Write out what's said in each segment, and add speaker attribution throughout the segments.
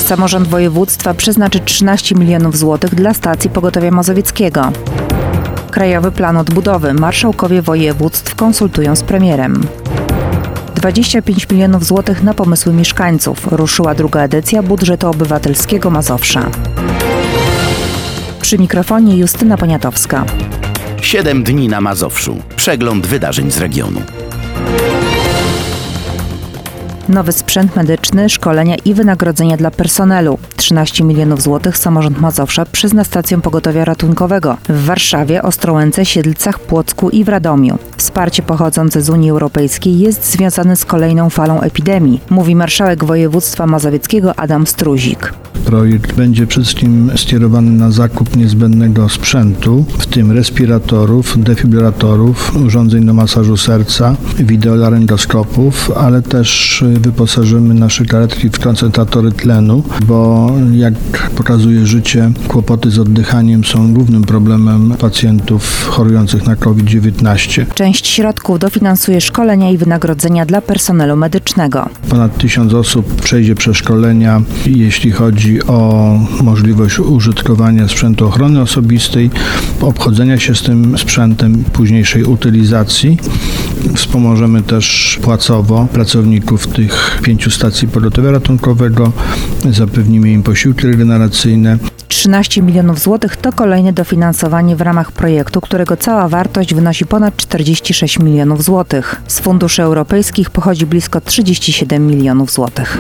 Speaker 1: Samorząd województwa przeznaczy 13 milionów złotych dla stacji pogotowia mazowieckiego. Krajowy plan odbudowy marszałkowie województw konsultują z premierem. 25 milionów złotych na pomysły mieszkańców. Ruszyła druga edycja budżetu obywatelskiego Mazowsza. Przy mikrofonie Justyna Poniatowska.
Speaker 2: 7 dni na Mazowszu. Przegląd wydarzeń z regionu.
Speaker 1: Nowy sprzęt medyczny, szkolenia i wynagrodzenia dla personelu. 13 milionów złotych samorząd Mazowsza przyzna stacjom pogotowia ratunkowego w Warszawie, Ostrołęce, Siedlcach, Płocku i w Radomiu. Wsparcie pochodzące z Unii Europejskiej jest związane z kolejną falą epidemii, mówi marszałek województwa mazowieckiego Adam Struzik.
Speaker 3: Projekt będzie przede wszystkim skierowany na zakup niezbędnego sprzętu, w tym respiratorów, defibrylatorów, urządzeń do masażu serca, wideolaryngoskopów, ale też wyposażymy nasze karetki w koncentratory tlenu, bo jak pokazuje życie, kłopoty z oddychaniem są głównym problemem pacjentów chorujących na COVID-19.
Speaker 1: Część środków dofinansuje szkolenia i wynagrodzenia dla personelu medycznego.
Speaker 3: Ponad 1000 osób przejdzie przeszkolenia, jeśli chodzi o możliwość użytkowania sprzętu ochrony osobistej, obchodzenia się z tym sprzętem, późniejszej utylizacji. Wspomożemy też płacowo pracowników tych 5 stacji pogotowia ratunkowego, zapewnimy im posiłki regeneracyjne.
Speaker 1: 13 milionów złotych to kolejne dofinansowanie w ramach projektu, którego cała wartość wynosi ponad 46 milionów złotych. Z funduszy europejskich pochodzi blisko 37 milionów złotych.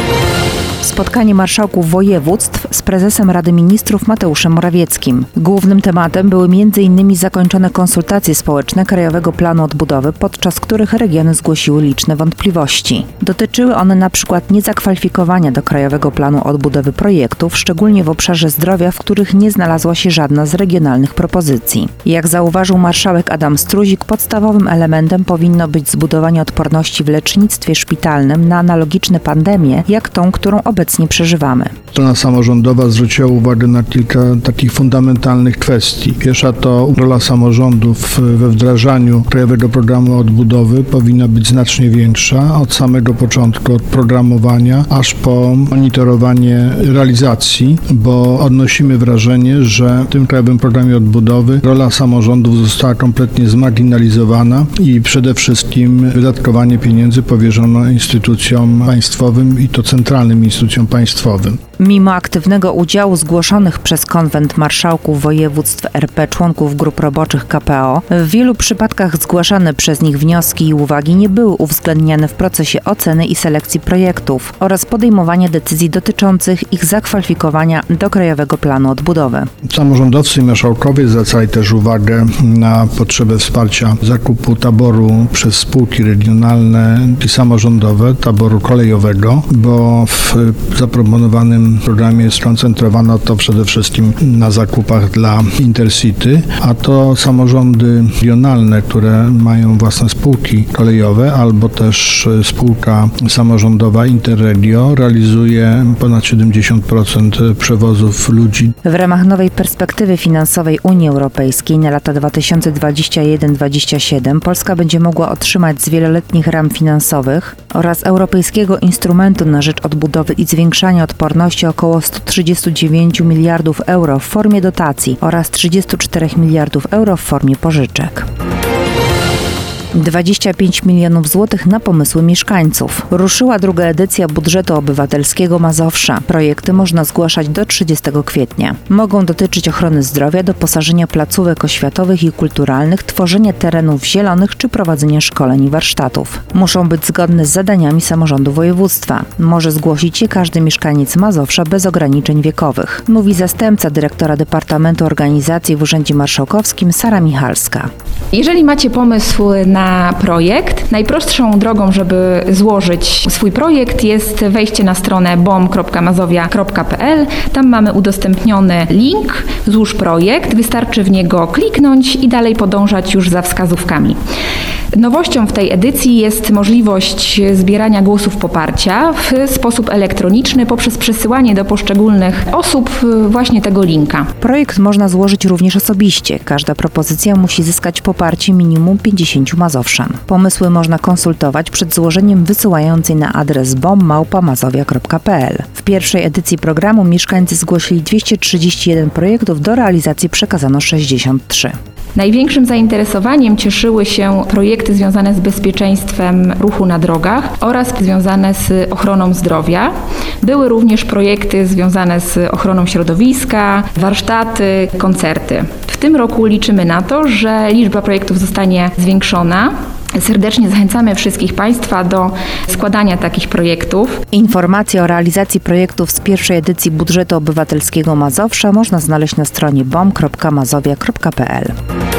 Speaker 1: Spotkanie marszałków województw z prezesem Rady Ministrów Mateuszem Morawieckim. Głównym tematem były m.in. zakończone konsultacje społeczne Krajowego Planu Odbudowy, podczas których regiony zgłosiły liczne wątpliwości. Dotyczyły one np. niezakwalifikowania do Krajowego Planu Odbudowy projektów, szczególnie w obszarze zdrowia, w których nie znalazła się żadna z regionalnych propozycji. Jak zauważył marszałek Adam Struzik, podstawowym elementem powinno być zbudowanie odporności w lecznictwie szpitalnym na analogiczne pandemie, jak tą, którą obecnie przeżywamy.
Speaker 3: Strona samorządowa zwróciła uwagę na kilka takich fundamentalnych kwestii. Pierwsza to rola samorządów we wdrażaniu Krajowego Programu Odbudowy powinna być znacznie większa od samego początku, od programowania aż po monitorowanie realizacji, bo odnosimy wrażenie, że w tym Krajowym Programie Odbudowy rola samorządów została kompletnie zmarginalizowana i przede wszystkim wydatkowanie pieniędzy powierzono instytucjom państwowym i to centralnym instytucjom państwowym.
Speaker 1: Mimo aktywnego udziału zgłoszonych przez Konwent Marszałków Województw RP członków grup roboczych KPO, w wielu przypadkach zgłaszane przez nich wnioski i uwagi nie były uwzględniane w procesie oceny i selekcji projektów oraz podejmowania decyzji dotyczących ich zakwalifikowania do Krajowego Planu Odbudowy.
Speaker 3: Samorządowcy i marszałkowie zwracali też uwagę na potrzebę wsparcia zakupu taboru przez spółki regionalne i samorządowe, taboru kolejowego, bo w zaproponowanym programie skoncentrowano to przede wszystkim na zakupach dla Intercity, a to samorządy regionalne, które mają własne spółki kolejowe, albo też spółka samorządowa Interregio realizuje ponad 70% przewozów ludzi.
Speaker 1: W ramach nowej perspektywy finansowej Unii Europejskiej na lata 2021-2027 Polska będzie mogła otrzymać z wieloletnich ram finansowych oraz Europejskiego Instrumentu na rzecz Odbudowy i Zwiększania Odporności około 139 miliardów euro w formie dotacji oraz 34 miliardów euro w formie pożyczek. 25 milionów złotych na pomysły mieszkańców. Ruszyła druga edycja budżetu obywatelskiego Mazowsza. Projekty można zgłaszać do 30 kwietnia. Mogą dotyczyć ochrony zdrowia, doposażenia placówek oświatowych i kulturalnych, tworzenia terenów zielonych czy prowadzenia szkoleń i warsztatów. Muszą być zgodne z zadaniami samorządu województwa. Może zgłosić je każdy mieszkaniec Mazowsza bez ograniczeń wiekowych, mówi zastępca dyrektora Departamentu Organizacji w Urzędzie Marszałkowskim Sara Michalska.
Speaker 4: Jeżeli macie pomysł na projekt, najprostszą drogą, żeby złożyć swój projekt jest wejście na stronę bom.mazowia.pl. Tam mamy udostępniony link, złóż projekt, wystarczy w niego kliknąć i dalej podążać już za wskazówkami. Nowością w tej edycji jest możliwość zbierania głosów poparcia w sposób elektroniczny poprzez przesyłanie do poszczególnych osób właśnie tego linka.
Speaker 1: Projekt można złożyć również osobiście. Każda propozycja musi zyskać poparcie minimum 50 mazowszan. Mazowszan. Pomysły można konsultować przed złożeniem wysyłającej na adres bom@mazowia.pl. W pierwszej edycji programu mieszkańcy zgłosili 231 projektów, do realizacji przekazano 63.
Speaker 4: Największym zainteresowaniem cieszyły się projekty związane z bezpieczeństwem ruchu na drogach oraz związane z ochroną zdrowia. Były również projekty związane z ochroną środowiska, warsztaty, koncerty. W tym roku liczymy na to, że liczba projektów zostanie zwiększona. Serdecznie zachęcamy wszystkich Państwa do składania takich projektów.
Speaker 1: Informacje o realizacji projektów z pierwszej edycji budżetu obywatelskiego Mazowsza można znaleźć na stronie bom.mazowia.pl.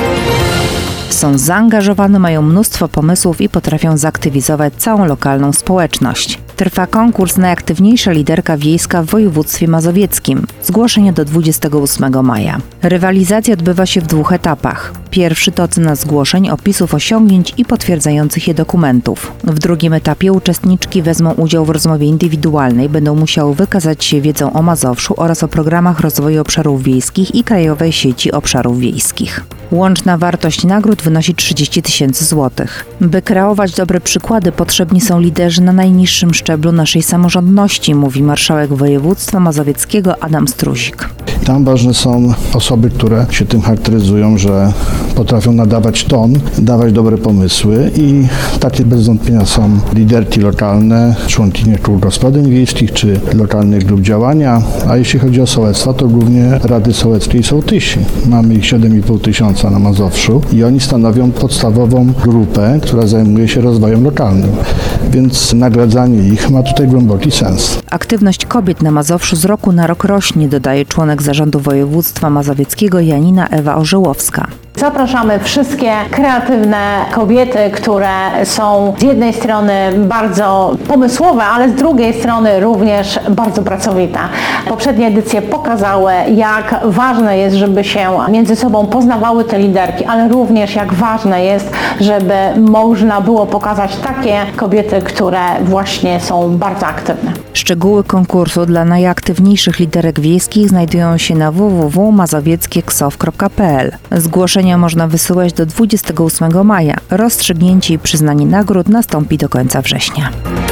Speaker 1: Są zaangażowane, mają mnóstwo pomysłów i potrafią zaktywizować całą lokalną społeczność. Trwa konkurs Najaktywniejsza liderka wiejska w województwie mazowieckim. Zgłoszenie do 28 maja. Rywalizacja odbywa się w 2 etapach. Pierwszy to ocena zgłoszeń, opisów osiągnięć i potwierdzających je dokumentów. W drugim etapie uczestniczki wezmą udział w rozmowie indywidualnej, będą musiały wykazać się wiedzą o Mazowszu oraz o programach rozwoju obszarów wiejskich i Krajowej Sieci Obszarów Wiejskich. Łączna wartość nagród wynosi 30 000 złotych. By kreować dobre przykłady, potrzebni są liderzy na najniższym szczeblu naszej samorządności, mówi marszałek województwa mazowieckiego Adam Struzik.
Speaker 3: Tam ważne są osoby, które się tym charakteryzują, że potrafią nadawać ton, dawać dobre pomysły i takie bez wątpienia są liderki lokalne, członkinie kół gospodyń wiejskich czy lokalnych grup działania, a jeśli chodzi o sołectwa, to głównie Rady Sołeckie i sołtysi. Mamy ich 7,5 tysiąca na Mazowszu i oni stanowią podstawową grupę, która zajmuje się rozwojem lokalnym, więc nagradzanie ich ma tutaj głęboki sens.
Speaker 1: Aktywność kobiet na Mazowszu z roku na rok rośnie, dodaje członek zarządu województwa mazowieckiego Janina Ewa Orzyłowska.
Speaker 5: Zapraszamy wszystkie kreatywne kobiety, które są z jednej strony bardzo pomysłowe, ale z drugiej strony również bardzo pracowite. Poprzednie edycje pokazały, jak ważne jest, żeby się między sobą poznawały te liderki, ale również jak ważne jest, żeby można było pokazać takie kobiety, które właśnie są bardzo aktywne.
Speaker 1: Szczegóły konkursu dla najaktywniejszych liderek wiejskich znajdują się na www.mazowieckieKSOW.pl. Zgłoszenia można wysyłać do 28 maja. Rozstrzygnięcie i przyznanie nagród nastąpi do końca września.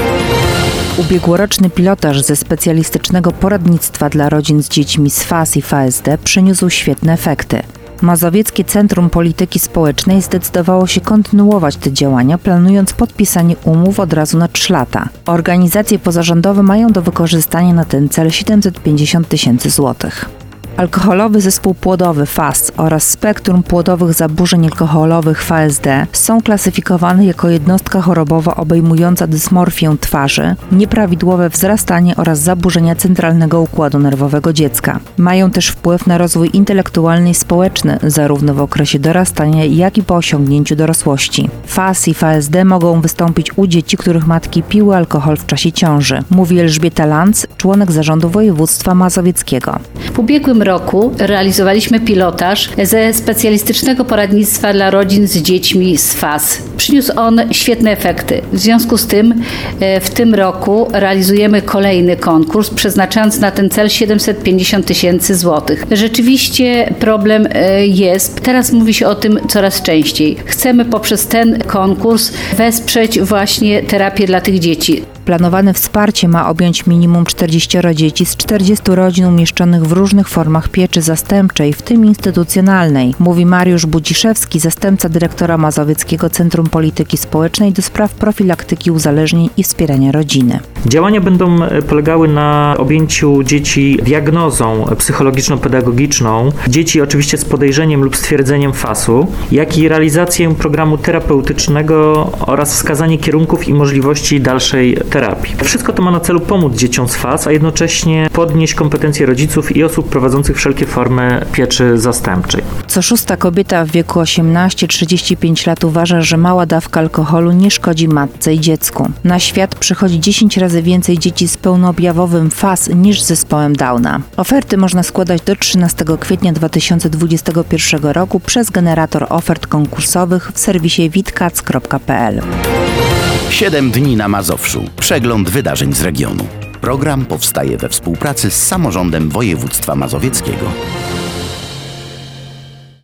Speaker 1: Ubiegłoroczny pilotaż ze specjalistycznego poradnictwa dla rodzin z dziećmi z FAS i FASD przyniósł świetne efekty. Mazowieckie Centrum Polityki Społecznej zdecydowało się kontynuować te działania, planując podpisanie umów od razu na 3 lata. Organizacje pozarządowe mają do wykorzystania na ten cel 750 000 złotych. Alkoholowy zespół płodowy FAS oraz spektrum płodowych zaburzeń alkoholowych FASD są klasyfikowane jako jednostka chorobowa obejmująca dysmorfię twarzy, nieprawidłowe wzrastanie oraz zaburzenia centralnego układu nerwowego dziecka. Mają też wpływ na rozwój intelektualny i społeczny, zarówno w okresie dorastania, jak i po osiągnięciu dorosłości. FAS i FASD mogą wystąpić u dzieci, których matki piły alkohol w czasie ciąży, mówi Elżbieta Lanz, członek zarządu województwa mazowieckiego.
Speaker 6: W ubiegłym roku realizowaliśmy pilotaż ze specjalistycznego poradnictwa dla rodzin z dziećmi z FAS. Przyniósł on świetne efekty. W związku z tym w tym roku realizujemy kolejny konkurs, przeznaczając na ten cel 750 000 złotych. Rzeczywiście problem jest. Teraz mówi się o tym coraz częściej. Chcemy poprzez ten konkurs wesprzeć właśnie terapię dla tych dzieci.
Speaker 1: Planowane wsparcie ma objąć minimum 40 dzieci z 40 rodzin umieszczonych w różnych formach pieczy zastępczej, w tym instytucjonalnej, mówi Mariusz Budziszewski, zastępca dyrektora Mazowieckiego Centrum Polityki Społecznej do spraw profilaktyki uzależnień i wspierania rodziny.
Speaker 7: Działania będą polegały na objęciu dzieci diagnozą psychologiczno-pedagogiczną, dzieci oczywiście z podejrzeniem lub stwierdzeniem FAS-u, jak i realizację programu terapeutycznego oraz wskazanie kierunków i możliwości dalszej terapii. Wszystko to ma na celu pomóc dzieciom z FAS, a jednocześnie podnieść kompetencje rodziców i osób prowadzących wszelkie formy pieczy zastępczej.
Speaker 1: Co 6. kobieta w wieku 18-35 lat uważa, że mała dawka alkoholu nie szkodzi matce i dziecku. Na świat przychodzi 10 razy więcej dzieci z pełnoobjawowym FAS niż z zespołem Downa. Oferty można składać do 13 kwietnia 2021 roku przez generator ofert konkursowych w serwisie witkac.pl.
Speaker 2: 7 dni na Mazowszu. Przegląd wydarzeń z regionu. Program powstaje we współpracy z samorządem województwa mazowieckiego.